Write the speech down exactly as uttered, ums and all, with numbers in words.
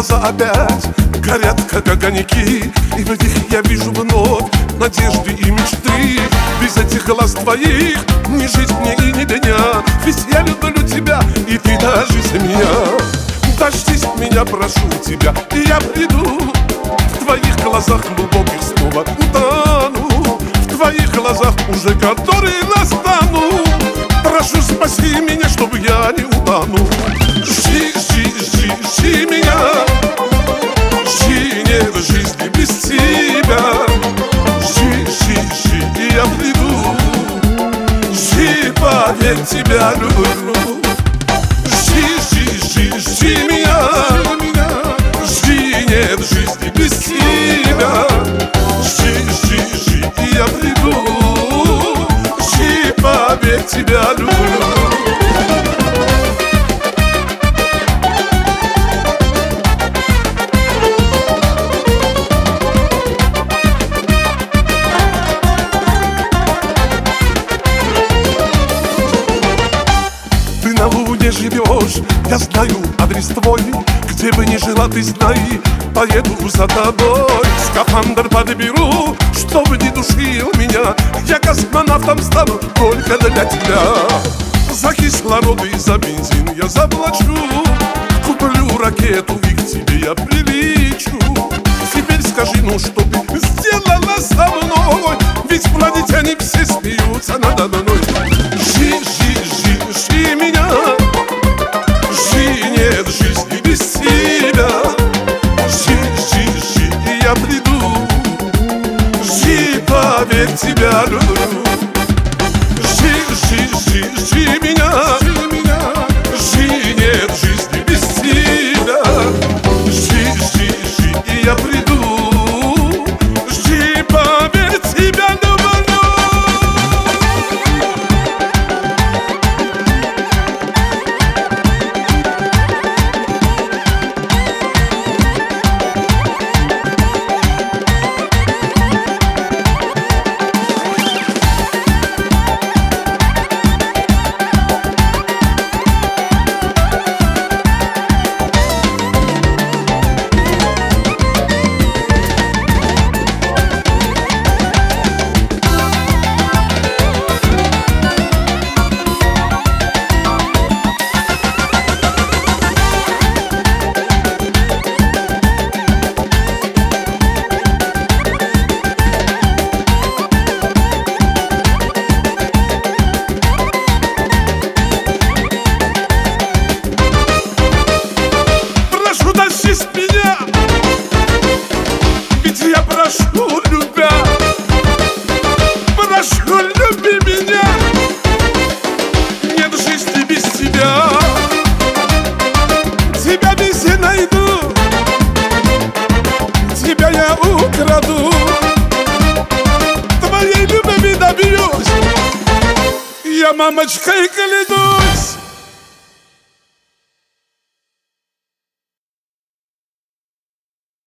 глаза опять горят, как огоньки, и в них я вижу вновь надежды и мечты. Без этих глаз твоих не жить мне и ни дня, ведь я люблю тебя, и ты даже за меня. Дождись меня, прошу тебя, и я приду. В твоих глазах глубоких снова утону, в твоих глазах уже которые настану. Прошу, спаси меня, чтобы я не утонул. Жди, жди, жди, жди меня. Жди, нет жизни без тебя. Жди, жди, жди, и я приду. Жди, поверь, тебя люблю. Жди, жди, жди, жди меня. Жди, нет жизни без тебя. Жди, жди, жди, и я приду. Жди, поверь, тебя люблю. На луне живешь, я знаю адрес твой. Где бы ни жила, ты знай, поеду за тобой. Скафандр подберу, чтобы не душил меня. Я космонавтом стану только для тебя. За кислород и за бензин я заплачу. Куплю ракету и к тебе я прилечу. Теперь скажи, ну что ты сделала со мной? Ведь планетяне все смеются надо мной. Жди, жди, жди, жди меня. Жди, нет жизни без тебя. Жди, жди, жди, и я приду. Жди, поверь, тебя люблю. Жди, жди, жди, жди меня. Жди, нет жизни без тебя. Жди, жди, жди, и я приду. Жди, поверь, тебя люблю. Ведь я прошу, любя, прошу, люби меня. Нет жизни без тебя. Тебя везде найду, тебя я украду. Твоей любви добьюсь, я мамочкой клянусь.